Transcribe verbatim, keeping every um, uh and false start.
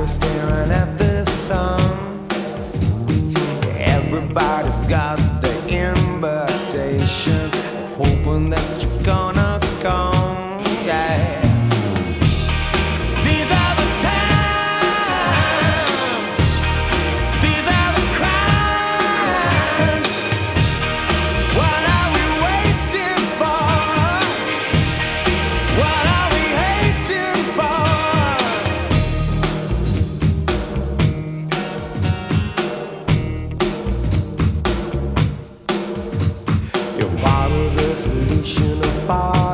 we're staring at the sun. Everybody's got the invitations, hoping that you're gonna come. Yeah. These are the times. These are the crimes. What are we waiting for? What are we hating for? You're part of the solution of power.